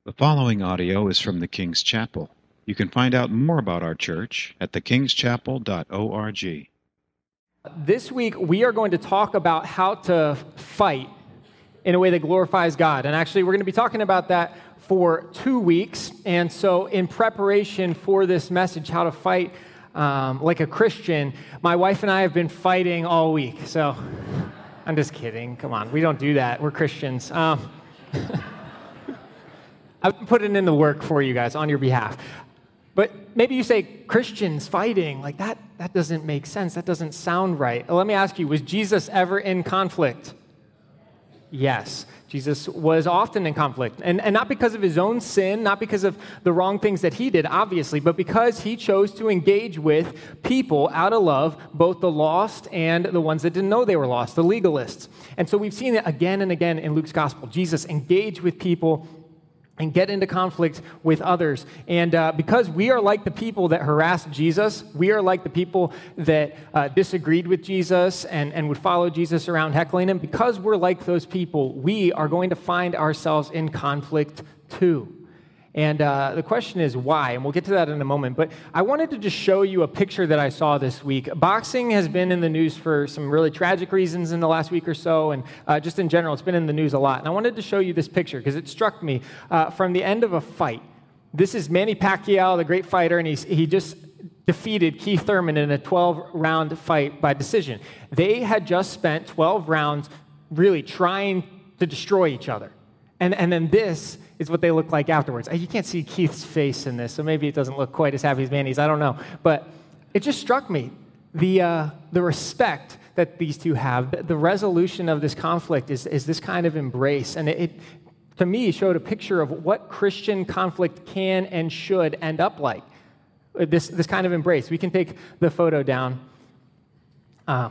The following audio is from the King's Chapel. You can find out more about our church at thekingschapel.org. This week, we are going to talk about how to fight in a way that glorifies God. And actually, we're going to be talking about that for 2 weeks. And so in preparation for this message, how to fight like a Christian, my wife and I have been fighting all week. So I'm just kidding. Come on. We don't do that. We're Christians. I've been putting in the work for you guys on your behalf. But maybe you say, Christians fighting, like that doesn't make sense. That doesn't sound right. Let me ask you, was Jesus ever in conflict? Yes. Jesus was often in conflict. And not because of his own sin, not because of the wrong things that he did, obviously, but because he chose to engage with people out of love, both the lost and the ones that didn't know they were lost, the legalists. And so we've seen it again and again in Luke's gospel. Jesus engaged with people and get into conflict with others. And because we are like the people that harassed Jesus, we are like the people that disagreed with Jesus and would follow Jesus around heckling him, because we're like those people, we are going to find ourselves in conflict too. And the question is why, and we'll get to that in a moment. But I wanted to just show you a picture that I saw this week. Boxing has been in the news for some really tragic reasons in the last week or so, and just in general, it's been in the news a lot. And I wanted to show you this picture because it struck me from the end of a fight. This is Manny Pacquiao, the great fighter, and he just defeated Keith Thurman in a 12-round fight by decision. They had just spent 12 rounds really trying to destroy each other. And then this is what they look like afterwards. You can't see Keith's face in this, so maybe it doesn't look quite as happy as Manny's. I don't know. But it just struck me, the respect that these two have, the resolution of this conflict is this kind of embrace. And it to me, showed a picture of what Christian conflict can and should end up like, this kind of embrace. We can take the photo down. But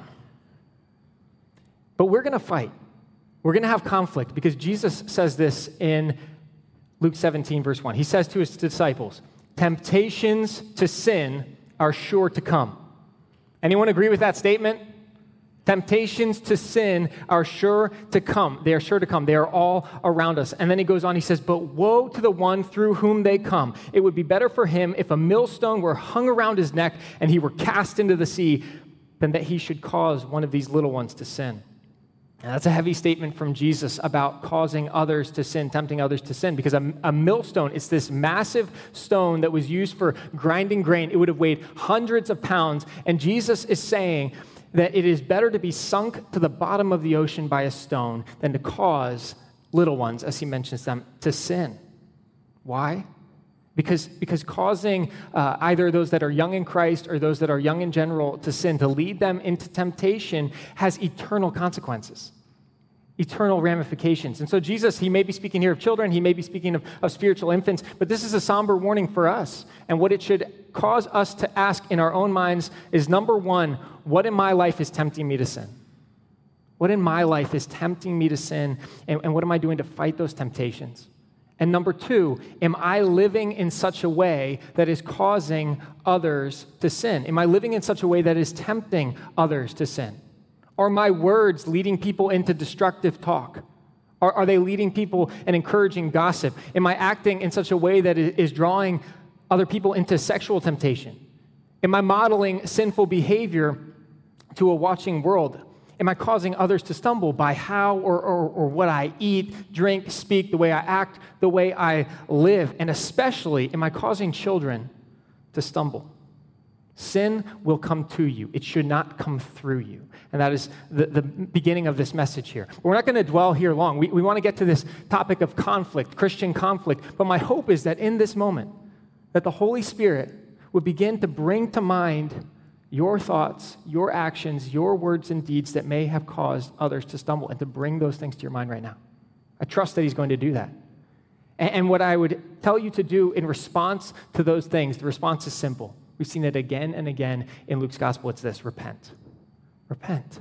we're going to fight. We're going to have conflict because Jesus says this in Luke 17, verse 1. He says to his disciples, temptations to sin are sure to come. Anyone agree with that statement? Temptations to sin are sure to come. They are sure to come. They are all around us. And then he goes on, he says, but woe to the one through whom they come. It would be better for him if a millstone were hung around his neck and he were cast into the sea than that he should cause one of these little ones to sin. And that's a heavy statement from Jesus about causing others to sin, tempting others to sin, because a millstone is this massive stone that was used for grinding grain. It would have weighed hundreds of pounds, and Jesus is saying that it is better to be sunk to the bottom of the ocean by a stone than to cause little ones, as he mentions them, to sin. Why? Because causing either those that are young in Christ or those that are young in general to sin, to lead them into temptation, has eternal consequences, eternal ramifications. And so Jesus, he may be speaking here of children, he may be speaking of spiritual infants, but this is a somber warning for us. And what it should cause us to ask in our own minds is, number one, what in my life is tempting me to sin? What in my life is tempting me to sin, and what am I doing to fight those temptations? And number two, am I living in such a way that is causing others to sin? Am I living in such a way that is tempting others to sin? Are my words leading people into destructive talk? Are they leading people and encouraging gossip? Am I acting in such a way that is drawing other people into sexual temptation? Am I modeling sinful behavior to a watching world? Am I causing others to stumble by how or what I eat, drink, speak, the way I act, the way I live? And especially, am I causing children to stumble? Sin will come to you. It should not come through you. And that is the beginning of this message here. We're not going to dwell here long. We want to get to this topic of conflict, Christian conflict. But my hope is that in this moment, that the Holy Spirit would begin to bring to mind your thoughts, your actions, your words and deeds that may have caused others to stumble, and to bring those things to your mind right now. I trust that he's going to do that. And what I would tell you to do in response to those things, the response is simple. We've seen it again and again in Luke's gospel. It's this: repent. Repent.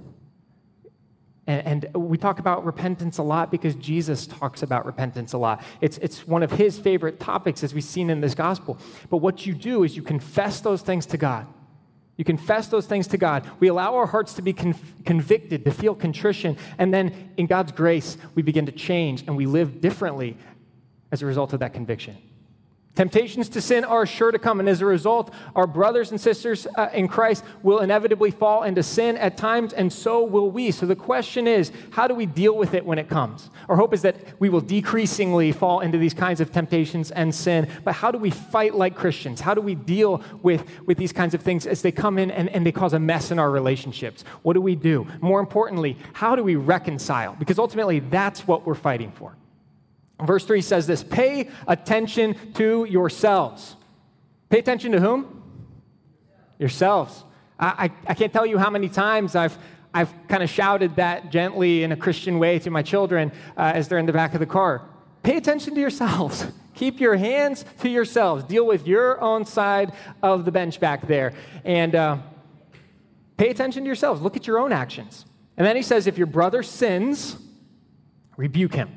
And we talk about repentance a lot because Jesus talks about repentance a lot. It's one of his favorite topics, as we've seen in this gospel. But what you do is you confess those things to God. You confess those things to God. We allow our hearts to be convicted, to feel contrition, and then in God's grace, we begin to change and we live differently as a result of that conviction. Temptations to sin are sure to come, and as a result, our brothers and sisters in Christ will inevitably fall into sin at times, and so will we. So the question is, how do we deal with it when it comes? Our hope is that we will decreasingly fall into these kinds of temptations and sin, but how do we fight like Christians? How do we deal with these kinds of things as they come in and they cause a mess in our relationships? What do we do? More importantly, how do we reconcile? Because ultimately, that's what we're fighting for. Verse 3 says this, pay attention to yourselves. Pay attention to whom? Yourselves. I can't tell you how many times I've kind of shouted that gently in a Christian way to my children as they're in the back of the car. Pay attention to yourselves. Keep your hands to yourselves. Deal with your own side of the bench back there. And pay attention to yourselves. Look at your own actions. And then he says, if your brother sins, rebuke him.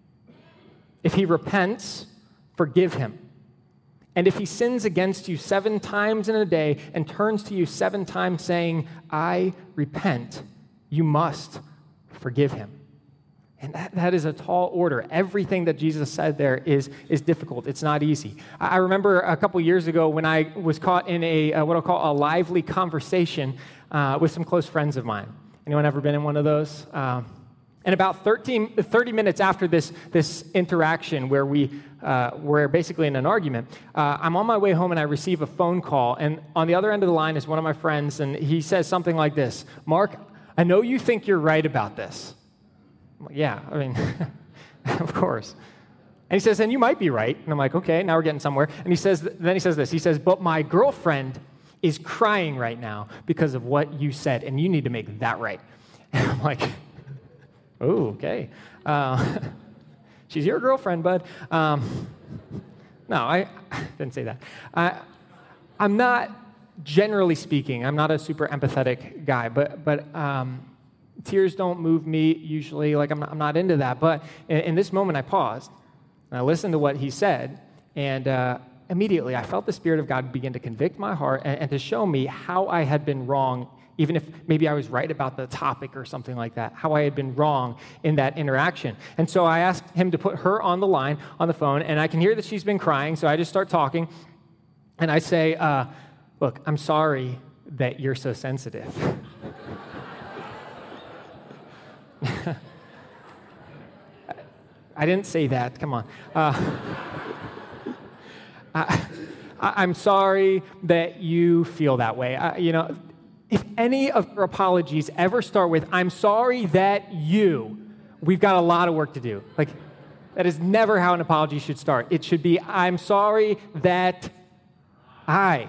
If he repents, forgive him. And if he sins against you 7 times in a day and turns to you 7 times saying, I repent, you must forgive him. And that is a tall order. Everything that Jesus said there is difficult. It's not easy. I remember a couple years ago when I was caught in what I'll call a lively conversation with some close friends of mine. Anyone ever been in one of those? And about 30 minutes after this interaction where we're basically in an argument, I'm on my way home and I receive a phone call. And on the other end of the line is one of my friends, and he says something like this, Mark, I know you think you're right about this. I'm like, yeah, I mean, of course. And he says, and you might be right. And I'm like, okay, now we're getting somewhere. And he says this, he says, but my girlfriend is crying right now because of what you said, and you need to make that right. And I'm like, oh, okay. She's your girlfriend, bud. No, I didn't say that. I'm not, generally speaking, I'm not a super empathetic guy, but tears don't move me usually. Like, I'm not into that. But in this moment, I paused, and I listened to what he said, and immediately I felt the Spirit of God begin to convict my heart and to show me how I had been wrong, even if maybe I was right about the topic or something like that, how I had been wrong in that interaction. And so I asked him to put her on the line, on the phone, and I can hear that she's been crying, so I just start talking, and I say, look, I'm sorry that you're so sensitive. I didn't say that, come on. I'm sorry that you feel that way. If any of your apologies ever start with, I'm sorry that we've got a lot of work to do. Like, that is never how an apology should start. It should be, I'm sorry that I.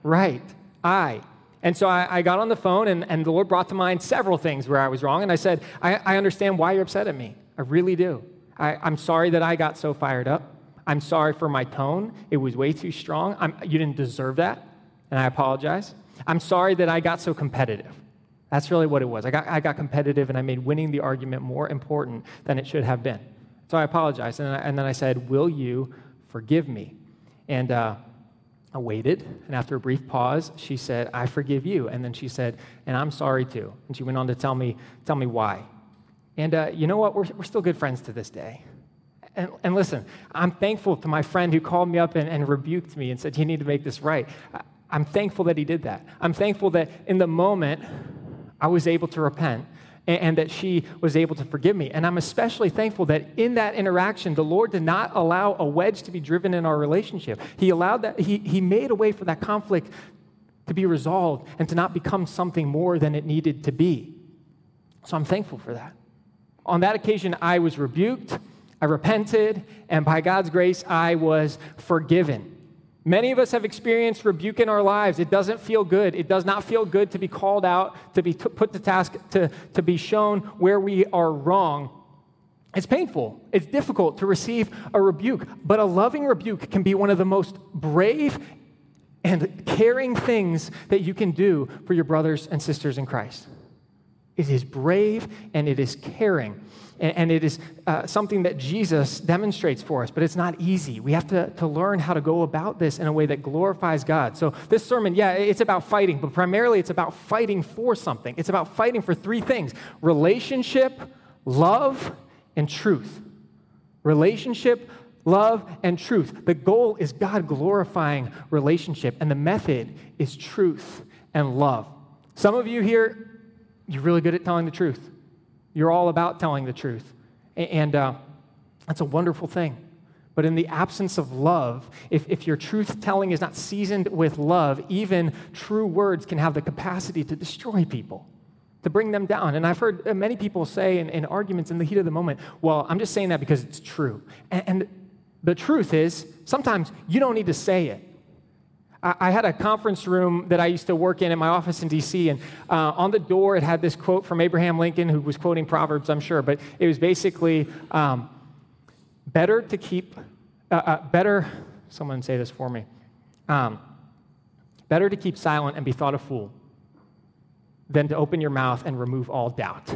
And so I got on the phone, and the Lord brought to mind several things where I was wrong, and I said, I understand why you're upset at me. I really do. I'm sorry that I got so fired up. I'm sorry for my tone. It was way too strong. You didn't deserve that, and I apologize. I'm sorry that I got so competitive. That's really what it was. I got competitive, and I made winning the argument more important than it should have been. So I apologized, and then I said, will you forgive me? And I waited, and after a brief pause, she said, I forgive you. And then she said, and I'm sorry too. And she went on to tell me why. And you know what? We're still good friends to this day. And listen, I'm thankful to my friend who called me up and rebuked me and said, you need to make this right. I'm thankful that he did that. I'm thankful that in the moment, I was able to repent and that she was able to forgive me. And I'm especially thankful that in that interaction, the Lord did not allow a wedge to be driven in our relationship. He allowed that, he made a way for that conflict to be resolved and to not become something more than it needed to be. So I'm thankful for that. On that occasion, I was rebuked, I repented, and by God's grace, I was forgiven. Many of us have experienced rebuke in our lives. It doesn't feel good. It does not feel good to be called out, to be put to task, to be shown where we are wrong. It's painful. It's difficult to receive a rebuke, but a loving rebuke can be one of the most brave and caring things that you can do for your brothers and sisters in Christ. It is brave and it is caring. And it is something that Jesus demonstrates for us, but it's not easy. We have to learn how to go about this in a way that glorifies God. So this sermon, it's about fighting, but primarily it's about fighting for something. It's about fighting for 3 things: relationship, love, and truth. Relationship, love, and truth. The goal is God-glorifying relationship, and the method is truth and love. Some of you here, you're really good at telling the truth. You're all about telling the truth, and that's a wonderful thing. But in the absence of love, if your truth-telling is not seasoned with love, even true words can have the capacity to destroy people, to bring them down. And I've heard many people say in arguments in the heat of the moment, well, I'm just saying that because it's true. And the truth is, sometimes you don't need to say it. I had a conference room that I used to work in my office in D.C., and on the door it had this quote from Abraham Lincoln, who was quoting Proverbs, I'm sure, but it was basically, better to keep, someone say this for me, better to keep silent and be thought a fool than to open your mouth and remove all doubt.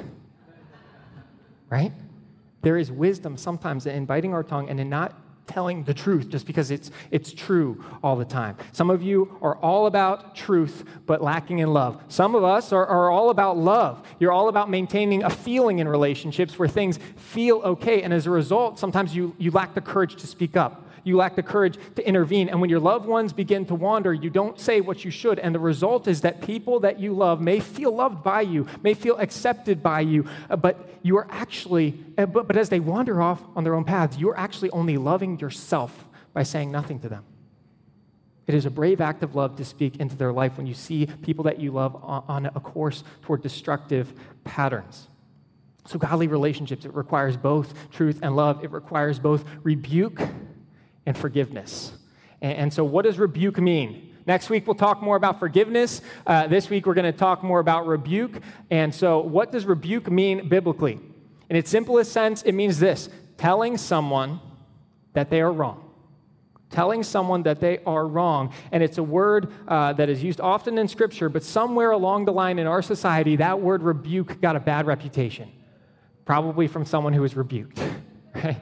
Right? There is wisdom sometimes in biting our tongue and in not telling the truth just because it's true all the time. Some of you are all about truth but lacking in love. Some of us are all about love. You're all about maintaining a feeling in relationships where things feel okay, and as a result, sometimes you lack the courage to speak up. You lack the courage to intervene, and when your loved ones begin to wander, you don't say what you should, and the result is that people that you love may feel loved by you, may feel accepted by you, but you are actually, but as they wander off on their own paths, you're actually only loving yourself by saying nothing to them. It is a brave act of love to speak into their life when you see people that you love on a course toward destructive patterns. So godly relationships, it requires both truth and love. It requires both rebuke and forgiveness. And so what does rebuke mean? Next week, we'll talk more about forgiveness. This week, we're going to talk more about rebuke. And so what does rebuke mean biblically? In its simplest sense, it means this: telling someone that they are wrong. Telling someone that they are wrong. And it's a word that is used often in Scripture, but somewhere along the line in our society, that word rebuke got a bad reputation. Probably from someone who was rebuked, right?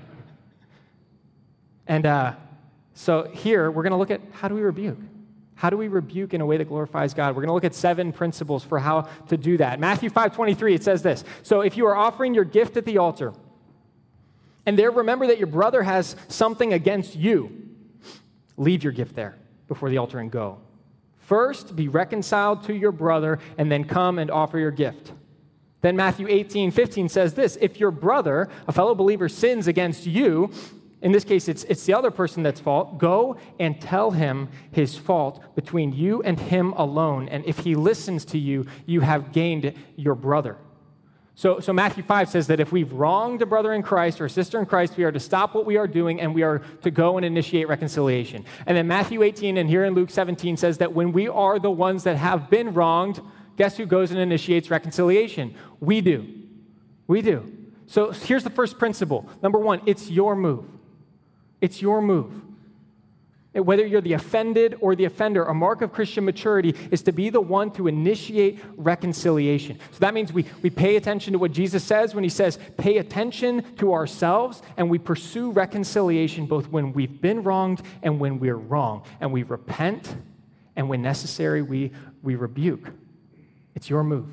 And so here, we're going to look at how do we rebuke? How do we rebuke in a way that glorifies God? We're going to look at 7 principles for how to do that. Matthew 5:23, it says this: so if you are offering your gift at the altar, and there remember that your brother has something against you, leave your gift there before the altar and go. First, be reconciled to your brother, and then come and offer your gift. Then Matthew 18:15 says this: if your brother, a fellow believer, sins against you, in this case, it's the other person that's fault, go and tell him his fault between you and him alone. And if he listens to you, you have gained your brother. So Matthew 5 says that if we've wronged a brother in Christ or a sister in Christ, we are to stop what we are doing and we are to go and initiate reconciliation. And then Matthew 18 and here in Luke 17 says that when we are the ones that have been wronged, guess who goes and initiates reconciliation? We do. We do. So here's the first principle. Number 1, it's your move. It's your move. Whether you're the offended or the offender, a mark of Christian maturity is to be the one to initiate reconciliation. So that means we pay attention to what Jesus says when he says, pay attention to ourselves, and we pursue reconciliation both when we've been wronged and when we're wrong. And we repent, and when necessary, we rebuke. It's your move.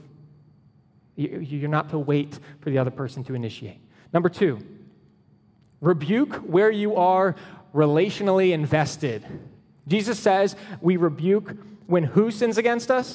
You're not to wait for the other person to initiate. Number 2, rebuke where you are relationally invested. Jesus says we rebuke when who sins against us?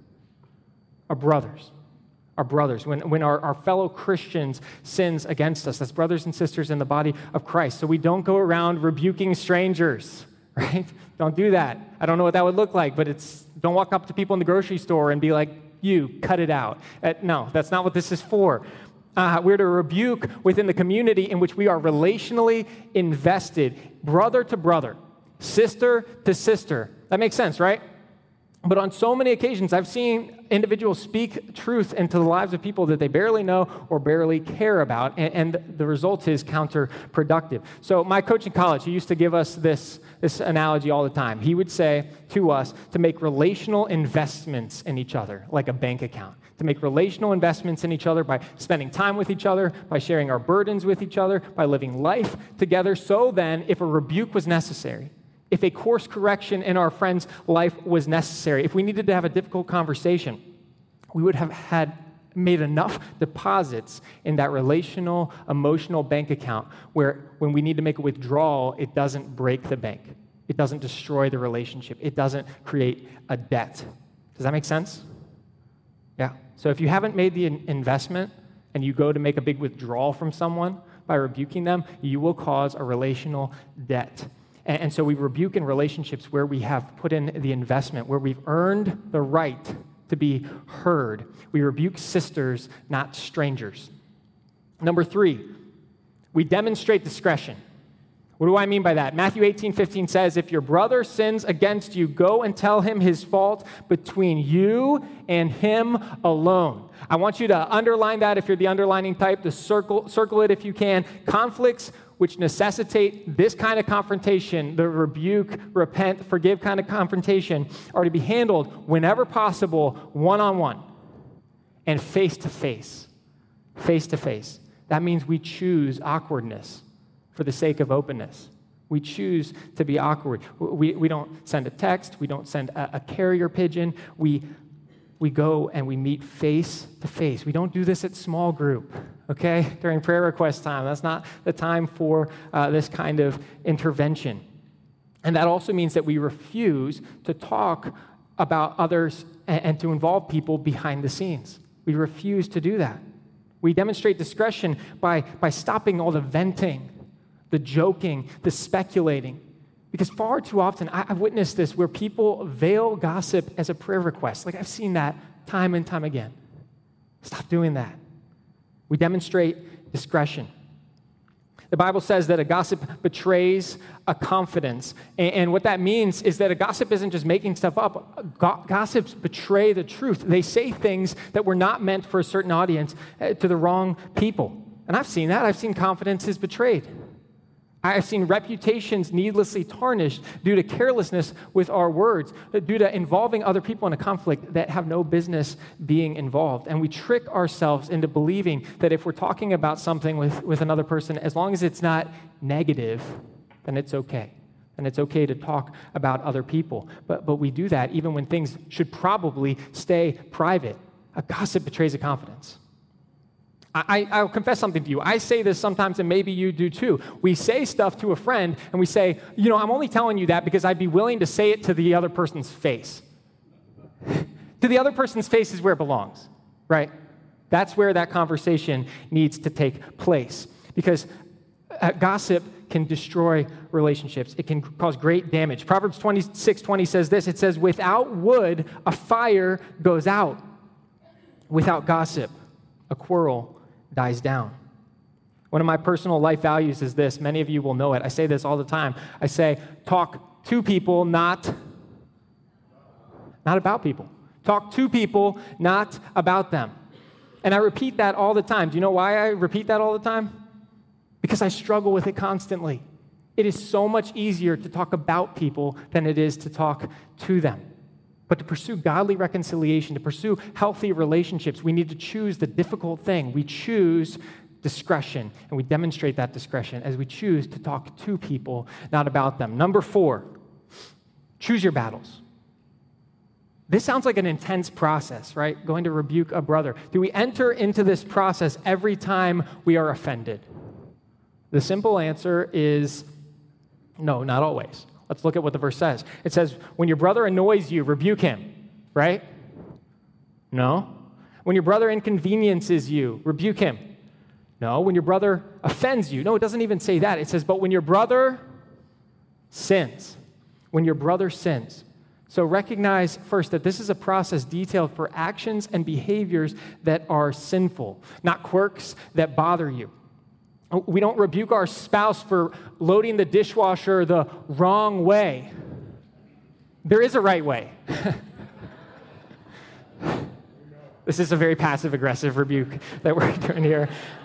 Our brothers. Our brothers. When our fellow Christians sins against us. That's brothers and sisters in the body of Christ. So we don't go around rebuking strangers, right? Don't do that. I don't know what that would look like, but don't walk up to people in the grocery store and be like, you, cut it out. No, that's not what this is for. We're to rebuke within the community in which we are relationally invested, brother to brother, sister to sister. That makes sense, right? But on so many occasions, I've seen individuals speak truth into the lives of people that they barely know or barely care about, and the result is counterproductive. So my coach in college, he used to give us this analogy all the time. He would say to us to make relational investments in each other, like a bank account. To make relational investments in each other by spending time with each other, by sharing our burdens with each other, by living life together. So then, if a rebuke was necessary, if a course correction in our friend's life was necessary, if we needed to have a difficult conversation, we would have had made enough deposits in that relational, emotional bank account where when we need to make a withdrawal, it doesn't break the bank. It doesn't destroy the relationship. It doesn't create a debt. Does that make sense? Yeah. So if you haven't made the investment and you go to make a big withdrawal from someone by rebuking them, you will cause a relational debt. And so we rebuke in relationships where we have put in the investment, where we've earned the right to be heard. We rebuke sisters, not strangers. Number 3, we demonstrate discretion. What do I mean by that? Matthew 18:15 says, if your brother sins against you, go and tell him his fault between you and him alone. I want you to underline that if you're the underlining type, to circle it if you can. Conflicts which necessitate this kind of confrontation, the rebuke, repent, forgive kind of confrontation, are to be handled whenever possible, one-on-one and face-to-face. Face-to-face. That means we choose awkwardness for the sake of openness. We choose to be awkward. We don't send a text. We don't send a carrier pigeon. We go and we meet face to face. We don't do this at small group, okay? During prayer request time. That's not the time for this kind of intervention. And that also means that we refuse to talk about others and to involve people behind the scenes. We refuse to do that. We demonstrate discretion by stopping all the venting, the joking, the speculating. Because far too often, I've witnessed this where people veil gossip as a prayer request. Like I've seen that time and time again. Stop doing that. We demonstrate discretion. The Bible says that a gossip betrays a confidence. And what that means is that a gossip isn't just making stuff up. Gossips betray the truth. They say things that were not meant for a certain audience to the wrong people. And I've seen that. I've seen confidences betrayed. I've seen reputations needlessly tarnished due to carelessness with our words, due to involving other people in a conflict that have no business being involved. And we trick ourselves into believing that if we're talking about something with another person, as long as it's not negative, then it's okay. And it's okay to talk about other people. But we do that even when things should probably stay private. A gossip betrays a confidence. I'll confess something to you. I say this sometimes, and maybe you do too. We say stuff to a friend, and we say, I'm only telling you that because I'd be willing to say it to the other person's face. To the other person's face is where it belongs, right? That's where that conversation needs to take place. Because gossip can destroy relationships. It can cause great damage. Proverbs 26:20 says this. It says, without wood, a fire goes out. Without gossip, a quarrel dies down. One of my personal life values is this. Many of you will know it. I say this all the time. I say, talk to people, not about people. Talk to people, not about them. And I repeat that all the time. Do you know why I repeat that all the time? Because I struggle with it constantly. It is so much easier to talk about people than it is to talk to them. But to pursue godly reconciliation, to pursue healthy relationships, we need to choose the difficult thing. We choose discretion, and we demonstrate that discretion as we choose to talk to people, not about them. Number 4, choose your battles. This sounds like an intense process, right? Going to rebuke a brother. Do we enter into this process every time we are offended? The simple answer is no, not always. Let's look at what the verse says. It says, when your brother annoys you, rebuke him, right? No. When your brother inconveniences you, rebuke him. No. When your brother offends you. No, it doesn't even say that. It says, but when your brother sins. When your brother sins. So recognize first that this is a process detailed for actions and behaviors that are sinful, not quirks that bother you. We don't rebuke our spouse for loading the dishwasher the wrong way. There is a right way. This is a very passive-aggressive rebuke that we're doing here.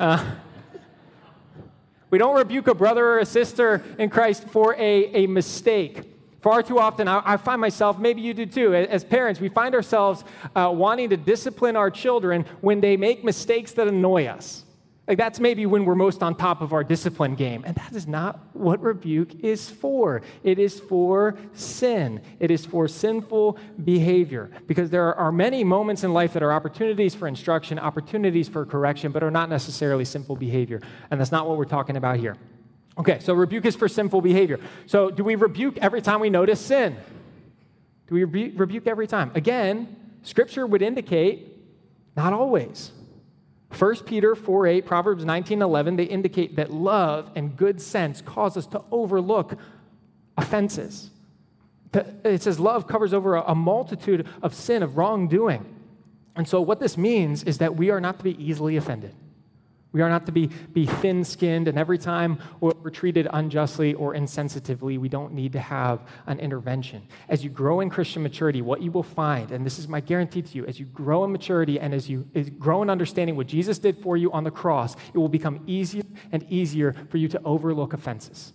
We don't rebuke a brother or a sister in Christ for a mistake. Far too often, I find myself, maybe you do too, as parents, we find ourselves wanting to discipline our children when they make mistakes that annoy us. Like that's maybe when we're most on top of our discipline game. And that is not what rebuke is for. It is for sin. It is for sinful behavior. Because there are many moments in life that are opportunities for instruction, opportunities for correction, but are not necessarily sinful behavior. And that's not what we're talking about here. Okay, so rebuke is for sinful behavior. So do we rebuke every time we notice sin? Do we rebuke every time? Again, Scripture would indicate not always. 1 Peter 4:8, Proverbs 19:11, they indicate that love and good sense cause us to overlook offenses. It says love covers over a multitude of sin, of wrongdoing. And so what this means is that we are not to be easily offended. We are not to be thin-skinned, and every time we're treated unjustly or insensitively, we don't need to have an intervention. As you grow in Christian maturity, what you will find, and this is my guarantee to you, as you grow in maturity and as you grow in understanding what Jesus did for you on the cross, it will become easier and easier for you to overlook offenses.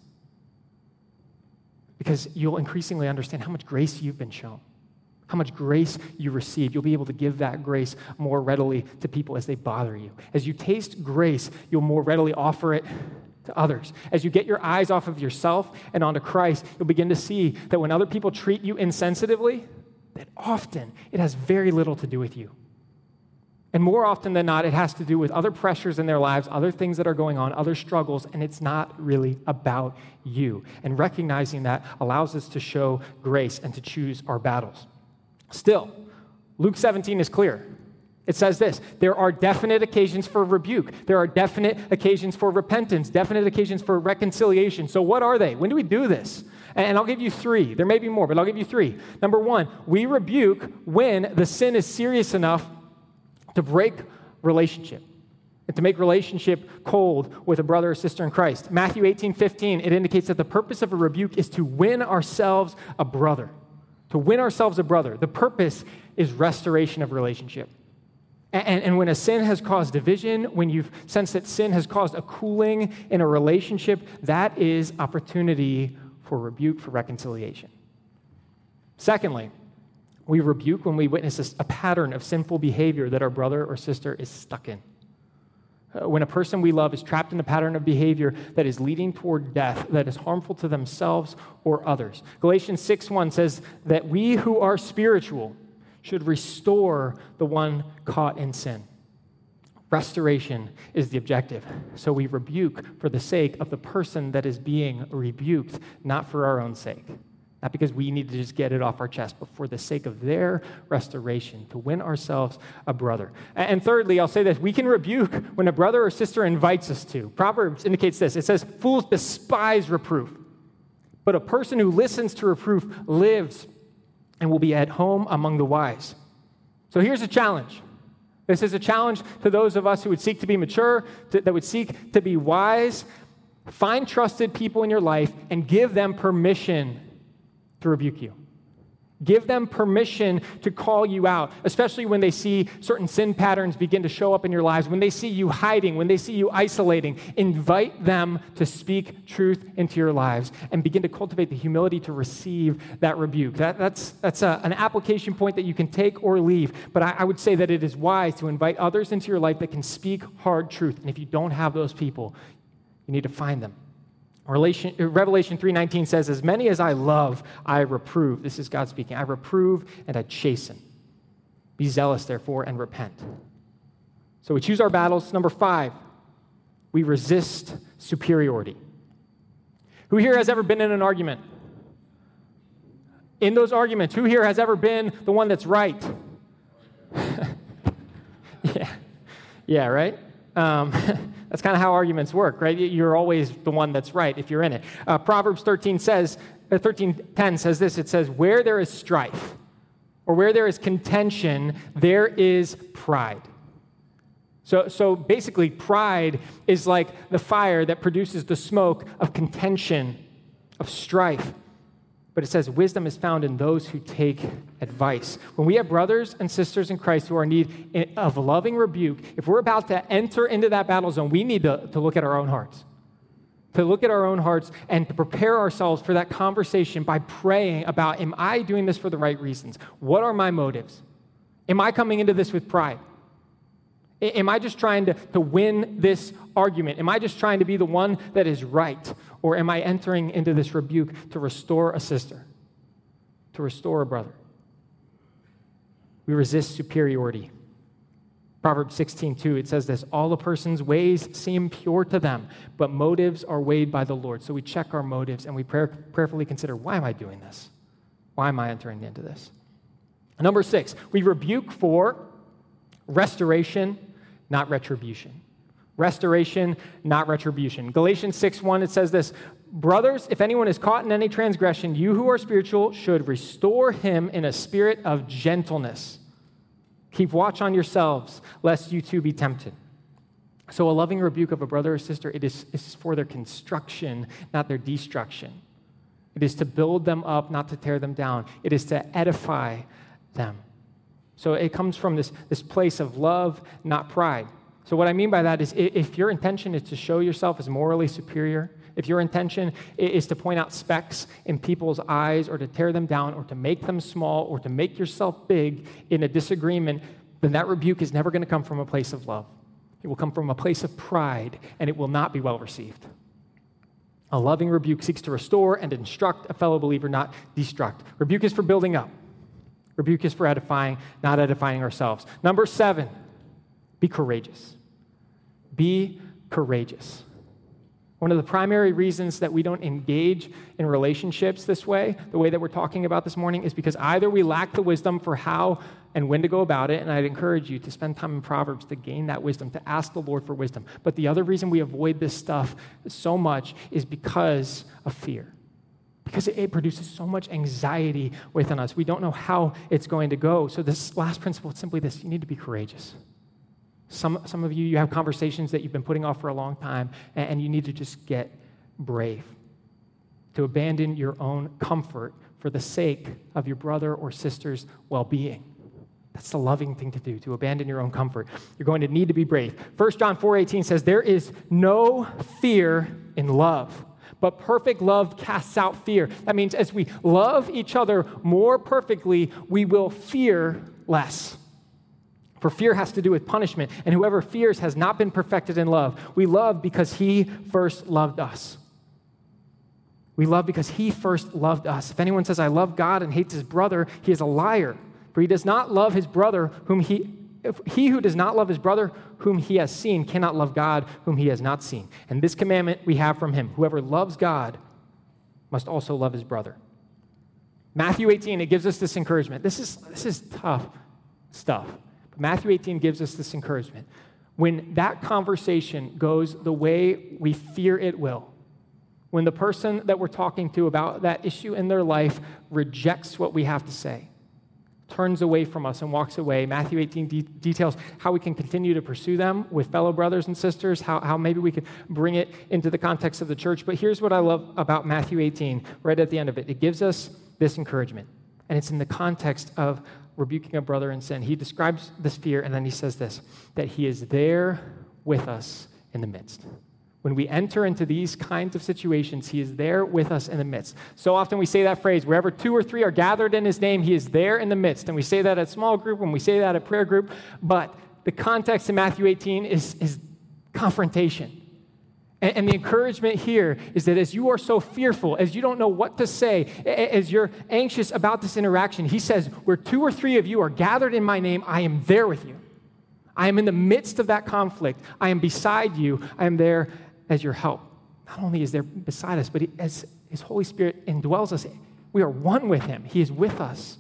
Because you'll increasingly understand how much grace you've been shown. How much grace you receive. You'll be able to give that grace more readily to people as they bother you. As you taste grace, you'll more readily offer it to others. As you get your eyes off of yourself and onto Christ, you'll begin to see that when other people treat you insensitively, that often it has very little to do with you. And more often than not, it has to do with other pressures in their lives, other things that are going on, other struggles, and it's not really about you. And recognizing that allows us to show grace and to choose our battles. Still, Luke 17 is clear. It says this: there are definite occasions for rebuke. There are definite occasions for repentance, definite occasions for reconciliation. So what are they? When do we do this? And I'll give you three. There may be more, but I'll give you three. Number one, we rebuke when the sin is serious enough to break relationship and to make relationship cold with a brother or sister in Christ. Matthew 18:15, it indicates that the purpose of a rebuke is to win ourselves a brother. To win ourselves a brother. The purpose is restoration of relationship. And when a sin has caused division, when you've sensed that sin has caused a cooling in a relationship, that is opportunity for rebuke, for reconciliation. Secondly, we rebuke when we witness a pattern of sinful behavior that our brother or sister is stuck in. When a person we love is trapped in a pattern of behavior that is leading toward death, that is harmful to themselves or others. Galatians 6:1 says that we who are spiritual should restore the one caught in sin. Restoration is the objective. So we rebuke for the sake of the person that is being rebuked, not for our own sake. Not because we need to just get it off our chest, but for the sake of their restoration, to win ourselves a brother. And thirdly, I'll say this: we can rebuke when a brother or sister invites us to. Proverbs indicates this. It says, fools despise reproof, but a person who listens to reproof lives and will be at home among the wise. So here's a challenge. This is a challenge to those of us who would seek to be mature, that would seek to be wise. Find trusted people in your life and give them permission to rebuke you. Give them permission to call you out, especially when they see certain sin patterns begin to show up in your lives, when they see you hiding, when they see you isolating. Invite them to speak truth into your lives and begin to cultivate the humility to receive that rebuke. That's an application point that you can take or leave, but I would say that it is wise to invite others into your life that can speak hard truth. And if you don't have those people, you need to find them. Revelation 3:19 says, as many as I love, I reprove. This is God speaking. I reprove and I chasten. Be zealous, therefore, and repent. So we choose our battles. Number 5, we resist superiority. Who here has ever been in an argument? In those arguments, who here has ever been the one that's right? Yeah, right? That's kind of how arguments work, right? You're always the one that's right if you're in it. Proverbs 13:10 says this. It says, where there is strife or where there is contention, there is pride. So basically, pride is like the fire that produces the smoke of contention, of strife. But it says wisdom is found in those who take advice. When we have brothers and sisters in Christ who are in need of loving rebuke, if we're about to enter into that battle zone, we need to look at our own hearts. To look at our own hearts and to prepare ourselves for that conversation by praying about, am I doing this for the right reasons? What are my motives? Am I coming into this with pride? Am I just trying to win this argument? Am I just trying to be the one that is right? Or am I entering into this rebuke to restore a sister, to restore a brother? We resist superiority. Proverbs 16:2, it says this, all a person's ways seem pure to them, but motives are weighed by the Lord. So we check our motives and we prayerfully consider, why am I doing this? Why am I entering into this? Number 6, we rebuke for restoration, not retribution. Restoration, not retribution. Galatians 6:1, it says this, brothers, if anyone is caught in any transgression, you who are spiritual should restore him in a spirit of gentleness. Keep watch on yourselves, lest you too be tempted. So a loving rebuke of a brother or sister, it is for their construction, not their destruction. It is to build them up, not to tear them down. It is to edify them. So it comes from this place of love, not pride. So what I mean by that is if your intention is to show yourself as morally superior, if your intention is to point out specks in people's eyes or to tear them down or to make them small or to make yourself big in a disagreement, then that rebuke is never going to come from a place of love. It will come from a place of pride, and it will not be well received. A loving rebuke seeks to restore and instruct a fellow believer, not destruct. Rebuke is for building up. Rebuke is for edifying, not edifying ourselves. Number 7, be courageous. Be courageous. One of the primary reasons that we don't engage in relationships this way, the way that we're talking about this morning, is because either we lack the wisdom for how and when to go about it, and I'd encourage you to spend time in Proverbs to gain that wisdom, to ask the Lord for wisdom. But the other reason we avoid this stuff so much is because of fear. Because it produces so much anxiety within us. We don't know how it's going to go. So this last principle is simply this: you need to be courageous. Some of you have conversations that you've been putting off for a long time, and you need to just get brave, to abandon your own comfort for the sake of your brother or sister's well-being. That's the loving thing to do, to abandon your own comfort. You're going to need to be brave. 1 John 4:18 says, there is no fear in love, but perfect love casts out fear. That means as we love each other more perfectly, we will fear less. For fear has to do with punishment, and whoever fears has not been perfected in love. We love because he first loved us. We love because he first loved us. If anyone says, I love God and hates his brother, he is a liar. For he does not love his brother he who does not love his brother whom he has seen cannot love God whom he has not seen. And this commandment we have from him: whoever loves God must also love his brother. Matthew 18, it gives us this encouragement. This is tough stuff. But Matthew 18 gives us this encouragement. When that conversation goes the way we fear it will, when the person that we're talking to about that issue in their life rejects what we have to say, turns away from us and walks away, Matthew 18 details how we can continue to pursue them with fellow brothers and sisters, how maybe we could bring it into the context of the church. But here's what I love about Matthew 18, right at the end of it. It gives us this encouragement, and it's in the context of rebuking a brother in sin. He describes this fear, and then he says this, that he is there with us in the midst. When we enter into these kinds of situations, he is there with us in the midst. So often we say that phrase, wherever 2 or 3 are gathered in his name, he is there in the midst. And we say that at small group, and we say that at prayer group. But the context in Matthew 18 is confrontation. And the encouragement here is that as you are so fearful, as you don't know what to say, as you're anxious about this interaction, he says, where 2 or 3 of you are gathered in my name, I am there with you. I am in the midst of that conflict. I am beside you. I am there as your help. Not only is there beside us, but as his Holy Spirit indwells us, we are one with him. He is with us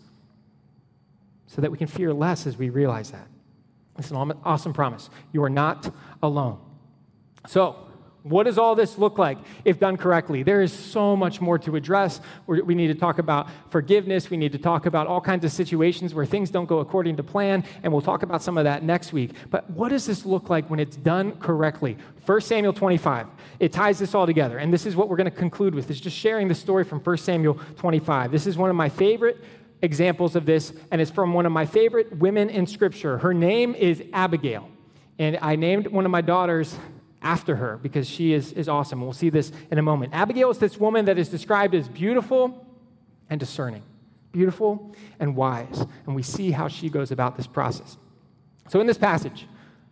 so that we can fear less as we realize that. It's an awesome promise. You are not alone. So, what does all this look like if done correctly? There is so much more to address. We need to talk about forgiveness. We need to talk about all kinds of situations where things don't go according to plan, and we'll talk about some of that next week. But what does this look like when it's done correctly? 1 Samuel 25, it ties this all together, and this is what we're going to conclude with, is just sharing the story from 1 Samuel 25. This is one of my favorite examples of this, and it's from one of my favorite women in Scripture. Her name is Abigail, and I named one of my daughters after her because she is awesome. We'll see this in a moment. Abigail is this woman that is described as beautiful and discerning, beautiful and wise, and we see how she goes about this process. So in this passage,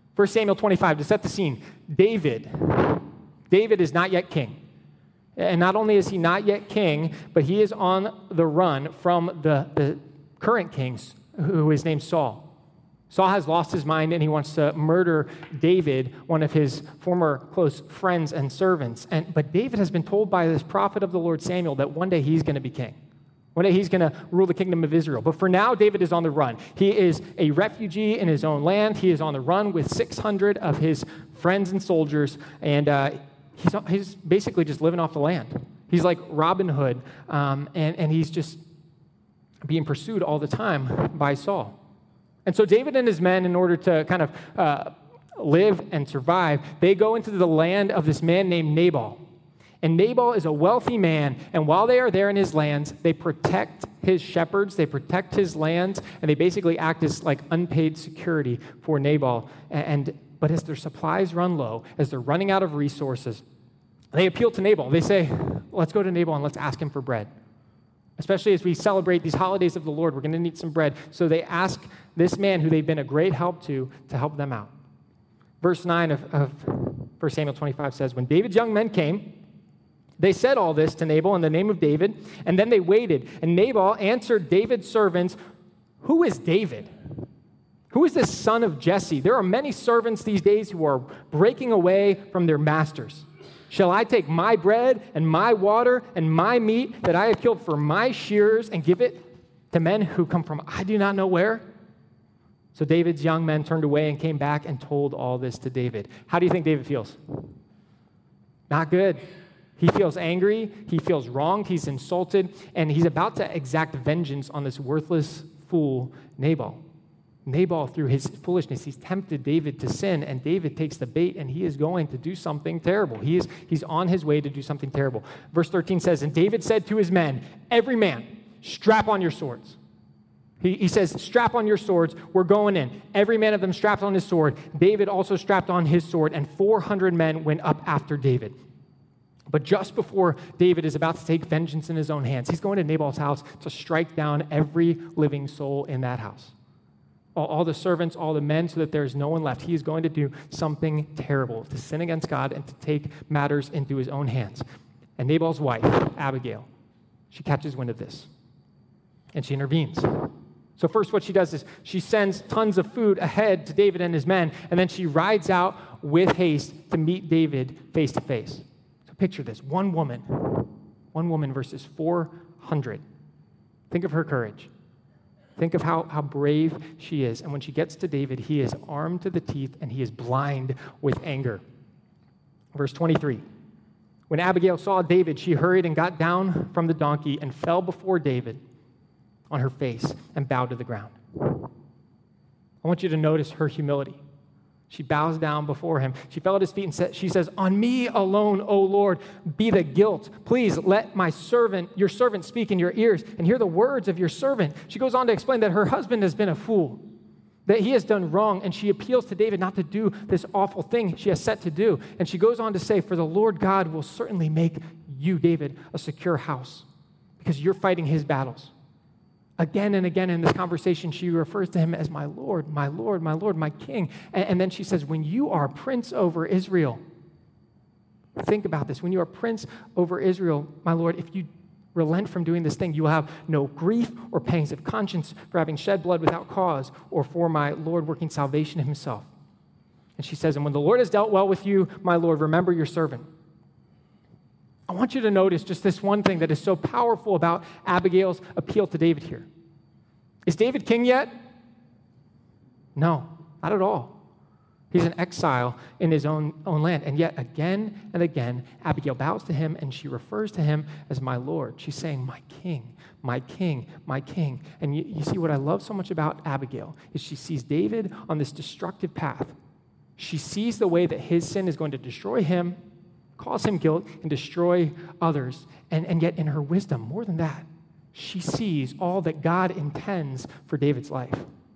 1 Samuel 25, to set the scene, David is not yet king. And not only is he not yet king, but he is on the run from the current king, who is named Saul. Saul has lost his mind, and he wants to murder David, one of his former close friends and servants. But David has been told by this prophet of the Lord, Samuel, that one day he's going to be king. One day he's going to rule the kingdom of Israel. But for now, David is on the run. He is a refugee in his own land. He is on the run with 600 of his friends and soldiers, and he's basically just living off the land. He's like Robin Hood, and he's just being pursued all the time by Saul. And so David and his men, in order to kind of live and survive, they go into the land of this man named Nabal. And Nabal is a wealthy man, and while they are there in his lands, they protect his shepherds, they protect his lands, and they basically act as like unpaid security for Nabal. But as their supplies run low, as they're running out of resources, they appeal to Nabal. They say, let's go to Nabal and let's ask him for bread. Especially as we celebrate these holidays of the Lord, we're going to need some bread. So they ask this man, who they've been a great help to help them out. Verse 9 of 1 Samuel 25 says, when David's young men came, they said all this to Nabal in the name of David, and then they waited. And Nabal answered David's servants, who is David? Who is this son of Jesse? There are many servants these days who are breaking away from their masters. Shall I take my bread and my water and my meat that I have killed for my shearers and give it to men who come from I do not know where? So David's young men turned away and came back and told all this to David. How do you think David feels? Not good. He feels angry, he feels wronged, he's insulted, and he's about to exact vengeance on this worthless fool, Nabal. Nabal, through his foolishness, he's tempted David to sin, and David takes the bait, and he is going to do something terrible. He's on his way to do something terrible. Verse 13 says, and David said to his men, every man, strap on your swords. He says, strap on your swords, we're going in. Every man of them strapped on his sword. David also strapped on his sword, and 400 men went up after David. But just before David is about to take vengeance in his own hands, he's going to Nabal's house to strike down every living soul in that house. All the servants, all the men, so that there is no one left. He is going to do something terrible, to sin against God and to take matters into his own hands. And Nabal's wife, Abigail, she catches wind of this, and she intervenes. So first what she does is she sends tons of food ahead to David and his men, and then she rides out with haste to meet David face to face. So picture this, one woman versus 400. Think of her courage. Think of how brave she is. And when she gets to David, he is armed to the teeth and he is blind with anger. Verse 23. When Abigail saw David, she hurried and got down from the donkey and fell before David on her face and bowed to the ground. I want you to notice her humility. She bows down before him. She fell at his feet and she says, on me alone, O Lord, be the guilt. Please let your servant speak in your ears and hear the words of your servant. She goes on to explain that her husband has been a fool, that he has done wrong, and she appeals to David not to do this awful thing she has set to do. And she goes on to say, for the Lord God will certainly make you, David, a secure house because you're fighting his battles. Again and again in this conversation, she refers to him as my Lord, my Lord, my Lord, my King. And then she says, when you are prince over Israel, think about this. When you are prince over Israel, my Lord, if you relent from doing this thing, you will have no grief or pangs of conscience for having shed blood without cause or for my Lord working salvation himself. And she says, and when the Lord has dealt well with you, my Lord, remember your servant. I want you to notice just this one thing that is so powerful about Abigail's appeal to David here. Is David king yet? No, not at all. He's an exile in his own land. And yet again and again, Abigail bows to him and she refers to him as my Lord. She's saying, my king, my king, my king. And you see what I love so much about Abigail is she sees David on this destructive path. She sees the way that his sin is going to destroy him, cause him guilt, and destroy others. And yet in her wisdom, more than that, she sees all that God intends for David's life.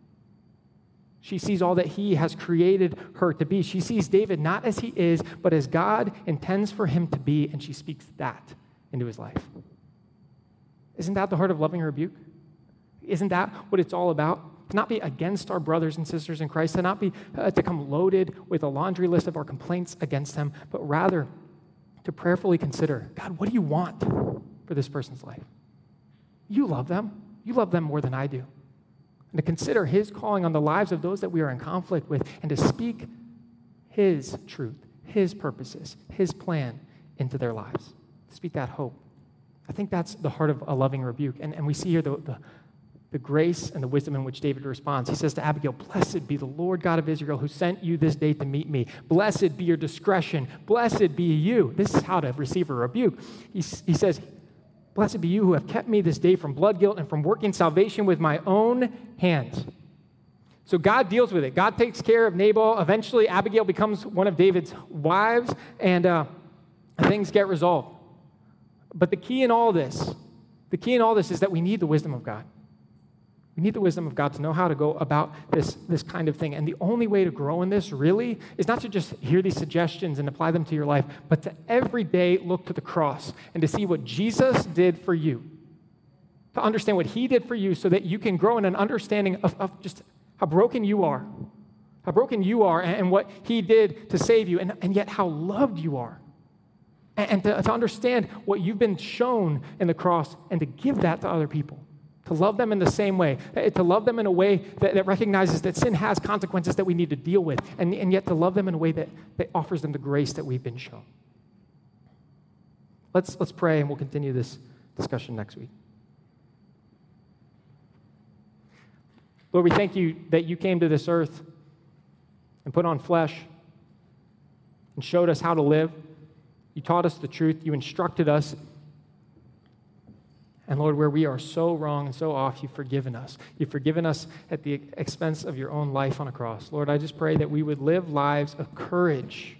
She sees all that he has created her to be. She sees David not as he is, but as God intends for him to be, and she speaks that into his life. Isn't that the heart of loving rebuke? Isn't that what it's all about? to not be against our brothers and sisters in Christ, to not be to come loaded with a laundry list of our complaints against them, but rather to prayerfully consider, God, what do you want for this person's life? You love them. You love them more than I do. And to consider his calling on the lives of those that we are in conflict with, and to speak his truth, his purposes, his plan into their lives. To speak that hope. I think that's the heart of a loving rebuke. And we see here the grace and the wisdom in which David responds. He says to Abigail, "Blessed be the Lord God of Israel who sent you this day to meet me. Blessed be your discretion. Blessed be you." This is how to receive a rebuke. He says, "Blessed be you who have kept me this day from blood guilt and from working salvation with my own hands." So God deals with it. God takes care of Nabal. Eventually, Abigail becomes one of David's wives, and things get resolved. But the key in all this is that we need the wisdom of God. We need the wisdom of God to know how to go about this kind of thing. And the only way to grow in this, really, is not to just hear these suggestions and apply them to your life, but to every day look to the cross and to see what Jesus did for you. To understand what he did for you so that you can grow in an understanding of just how broken you are. How broken you are and what he did to save you, and yet how loved you are. And to understand what you've been shown in the cross and to give that to other people. To love them in the same way, to love them in a way that recognizes that sin has consequences that we need to deal with, and yet to love them in a way that offers them the grace that we've been shown. Let's pray, and we'll continue this discussion next week. Lord, we thank you that you came to this earth and put on flesh and showed us how to live. You taught us the truth. You instructed us. And Lord, where we are so wrong and so off, you've forgiven us. You've forgiven us at the expense of your own life on a cross. Lord, I just pray that we would live lives of courage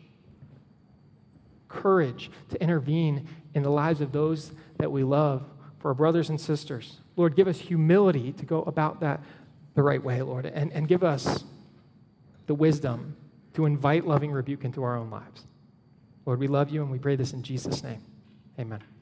to intervene in the lives of those that we love, for our brothers and sisters. Lord, give us humility to go about that the right way, Lord, and give us the wisdom to invite loving rebuke into our own lives. Lord, we love you, and we pray this in Jesus' name. Amen.